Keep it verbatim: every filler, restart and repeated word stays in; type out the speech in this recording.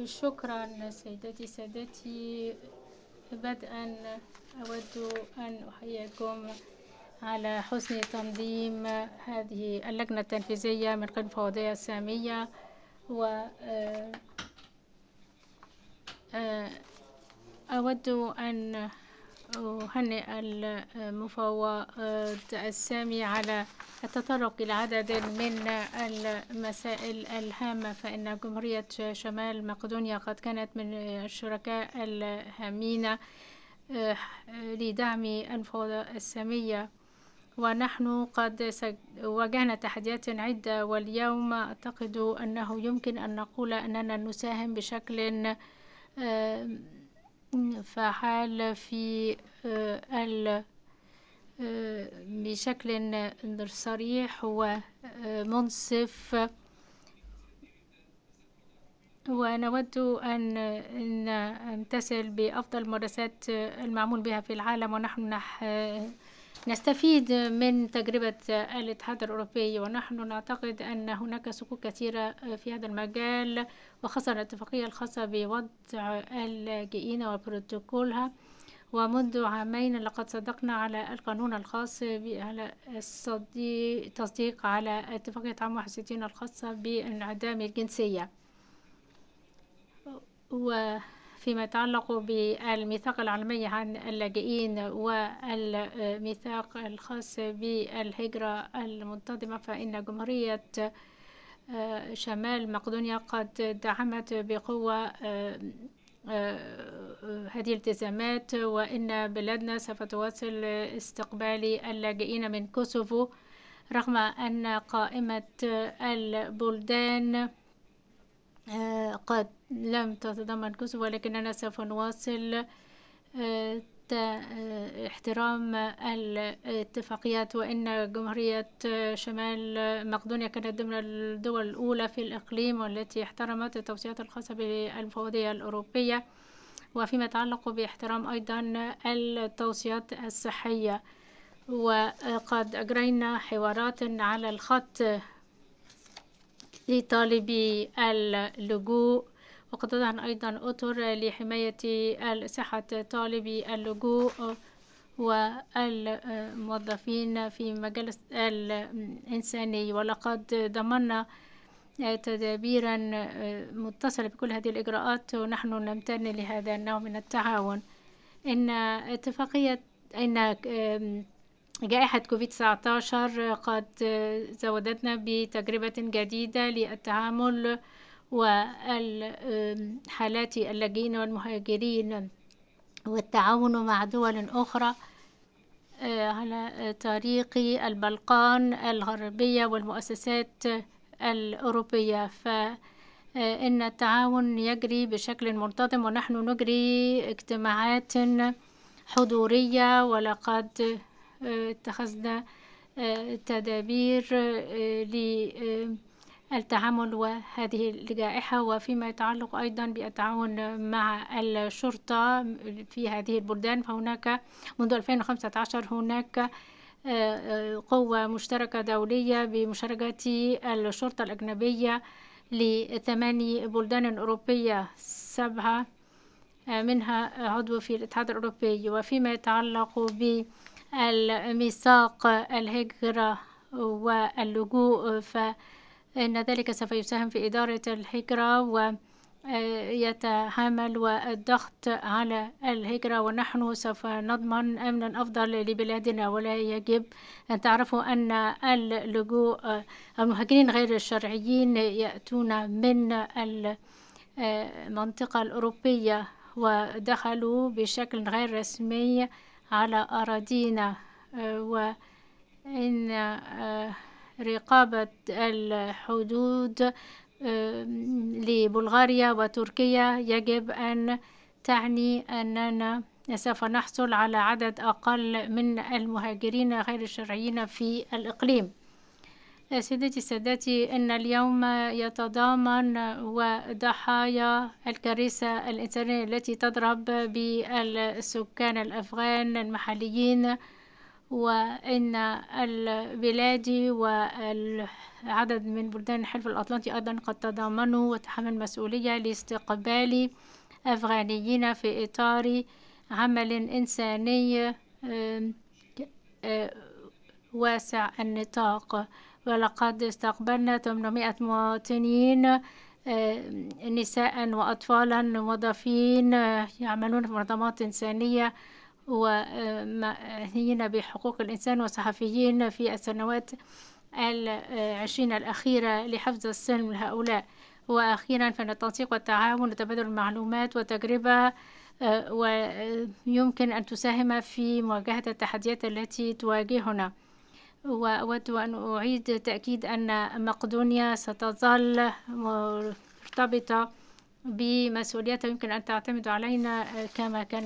شكرا سيدتي سادتي. بدءا أود أن أحييكم على حسن تنظيم هذه اللجنة التنفيذية من قبل المفوضية السامية، و أود أن أهنئ المفوض السامي على التطرق إلى عدد من المسائل الهامة، فإن جمهورية شمال مقدونيا قد كانت من الشركاء الهامين لدعم المفوضية السامية، ونحن قد واجهنا تحديات عدة، واليوم أعتقد أنه يمكن أن نقول أننا نساهم بشكل فعال في ال بشكل صريح ومنصف، ونود أن نمتثل بأفضل الممارسات المعمول بها في العالم، ونحن نستفيد من تجربة الاتحاد الأوروبي. ونحن نعتقد أن هناك صكوك كثيرة في هذا المجال، وخاصة الاتفاقية الخاصة بوضع اللاجئين وبروتوكولها، ومنذ عامين لقد صدقنا على القانون الخاص على التصديق على اتفاقية عام واحد وستين الخاصة بانعدام الجنسية. وفيما يتعلق بالميثاق العالمي عن اللاجئين والميثاق الخاص بالهجرة المنتظمة، فإن جمهورية شمال مقدونيا قد دعمت بقوة هذه الالتزامات، وإن بلادنا سوف تواصل استقبال اللاجئين من كوسوفو رغم أن قائمة البلدان قد لم تتضمن كوسوفو، ولكننا سوف نواصل احترام الاتفاقيات. وإن جمهورية شمال مقدونيا كانت ضمن الدول الأولى في الإقليم والتي احترمت التوصيات الخاصة بالمفوضية الأوروبية، وفيما يتعلق باحترام أيضا التوصيات الصحية. وقد أجرينا حوارات على الخط لطالبي اللجوء، وقد وضعنا أيضا أطر لحماية صحة طالبي اللجوء والموظفين في مجال الإنساني، ولقد ضمننا تدابيرا متصلة بكل هذه الإجراءات، ونحن نمتن لهذا النوع من التعاون. إن اتفاقية إن جائحة كوفيد تسعة عشر قد زودتنا بتجربة جديدة للتعامل والحالات اللاجئين والمهاجرين والتعاون مع دول أخرى على طريق البلقان الغربية والمؤسسات الأوروبية، فإن التعاون يجري بشكل منتظم، ونحن نجري اجتماعات حضورية، ولقد اتخذنا تدابير للتعامل وهذه الجائحة. وفيما يتعلق أيضا بالتعاون مع الشرطة في هذه البلدان، فهناك منذ ألفين وخمسة عشر هناك قوة مشتركة دولية بمشاركة الشرطة الأجنبية لثماني بلدان أوروبية، سبعة منها عضو في الاتحاد الأوروبي. وفيما يتعلق بالميثاق الهجرة واللجوء، فإن ذلك سوف يساهم في إدارة الهجرة ويتعامل والضغط على الهجرة، ونحن سوف نضمن أمنا أفضل لبلادنا. ولا يجب أن تعرفوا أن اللجوء المهاجرين غير الشرعيين يأتون من المنطقة الأوروبية ودخلوا بشكل غير رسمي على أراضينا، وإن رقابة الحدود لبلغاريا وتركيا يجب أن تعني أننا سوف نحصل على عدد أقل من المهاجرين غير الشرعيين في الإقليم. سيدتي سادتي، إن اليوم يتضامن وضحايا الكارثة الإنسانية التي تضرب بالسكان الأفغان المحليين، وإن بلادي والعدد من بلدان الحلف الأطلنطي أيضا قد تضامنوا وتحمل مسؤولية لاستقبال أفغانيين في إطار عمل إنساني واسع النطاق. ولقد استقبلنا ثمانمائة مواطنين نساء وأطفالا موظفين يعملون في منظمات إنسانية ومعنيين بحقوق الإنسان وصحفيين في السنوات العشرين الأخيرة لحفظ السلم لهؤلاء. وأخيرا فإن التنسيق والتعاون وتبادل المعلومات وتجربة ويمكن أن تساهم في مواجهة التحديات التي تواجهنا. وأود أن أعيد تأكيد أن مقدونيا ستظل مرتبطة بمسؤوليات يمكن أن تعتمد علينا كما كان